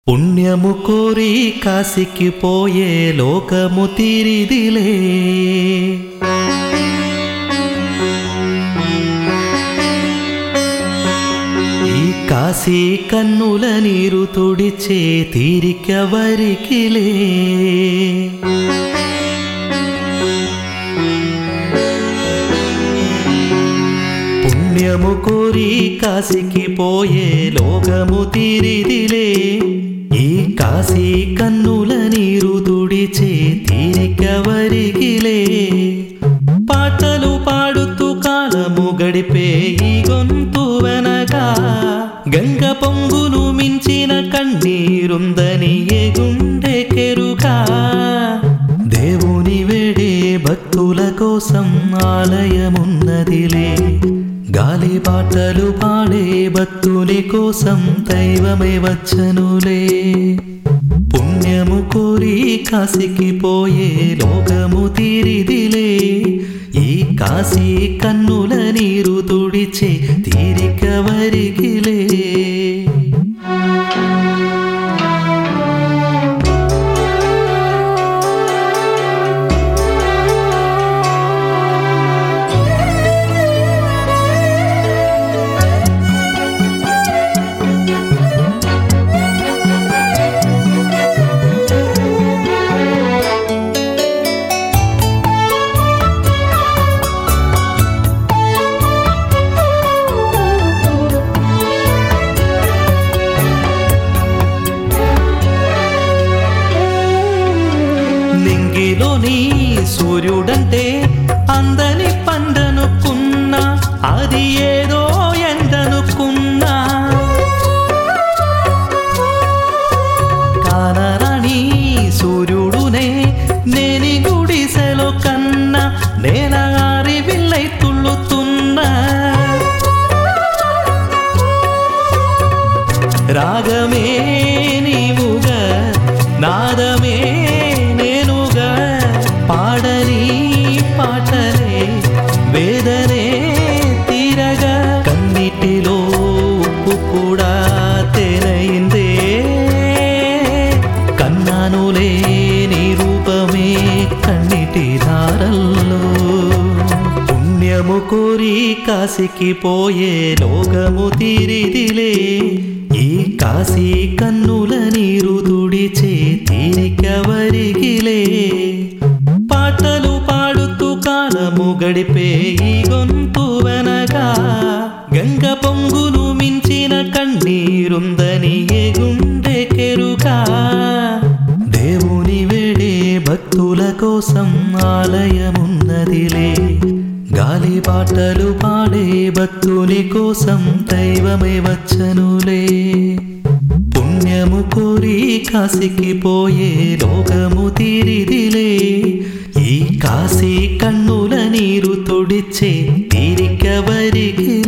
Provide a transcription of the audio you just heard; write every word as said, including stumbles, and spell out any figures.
పుణ్యము కోరి కాశీకి పోయే లోకము తీరిదిలే. ఈ కాశీ కన్నుల నీరు తుడిచే తీరికెవరికిలే. పుణ్యము కోరి కాశీకి పోయే లోకము తీరిదిలే. ఈ కాశీ కన్నుల నీరు తుడిచే తీరికెవరికిలే. పాటలు పాడుతూ కాలము గడిపే ఈ గొంతు వెనగా గంగ పొంగును మించిన కన్నీరుందని ఏ గుండె కెరుగా. దేవుని వేడే భక్తుల కోసం ఆలయమున్నదిలే. గాలి పాటలు పాడే భక్తుని కోసం దైవమే వచ్చనులే. పుణ్యము కోరి కాశీకి పోయే లోకము తీరిదిలే. ఈ కాశీ కన్నుల నీరు తుడిచే తీరికెవరికిలే. నింగిలోని సూర్యుడంటే అందని పండనుకున్నా, అది ఏదో ఎండనుకున్నా. కానరాని సూర్యుడునే నేని గుడిసెలో కన్నా, నేల ఆరి విల్లై తుళ్ళుతున్నా. రాగమే నీవుగా నాదమే నేనుగా, పాడని పాటలే వేదనే తీరగా. కన్నిటిలో ఉప్పు కూడా తేనైందే, కన్నానులే నీ రూపమే కన్నిటి ధారల్లో. పుణ్యము కోరి కాశీకి పోయే లోకము తీరిదిలే. ఈ కాశీ కన్నుల నీరు తుడిచే తీరికెవరికిలే. పాటలు పాడుతూ కాలము గడిపే ఈ గొంతు వెనగా గంగ పొంగును మించిన కన్నీరుందని ఏ గుండె కెరుగా. దేవుని వేడే భక్తుల కోసం ఆలయమున్నదిలే. గాలి పాటలు పాడే భక్తుని కోసం దైవమే వచ్చనులే. పుణ్యము కోరి కాశీకి పోయే లోకము తీరిదిలే. ఈ కాశీ కన్నుల నీరు తుడిచే తీరికెవరికి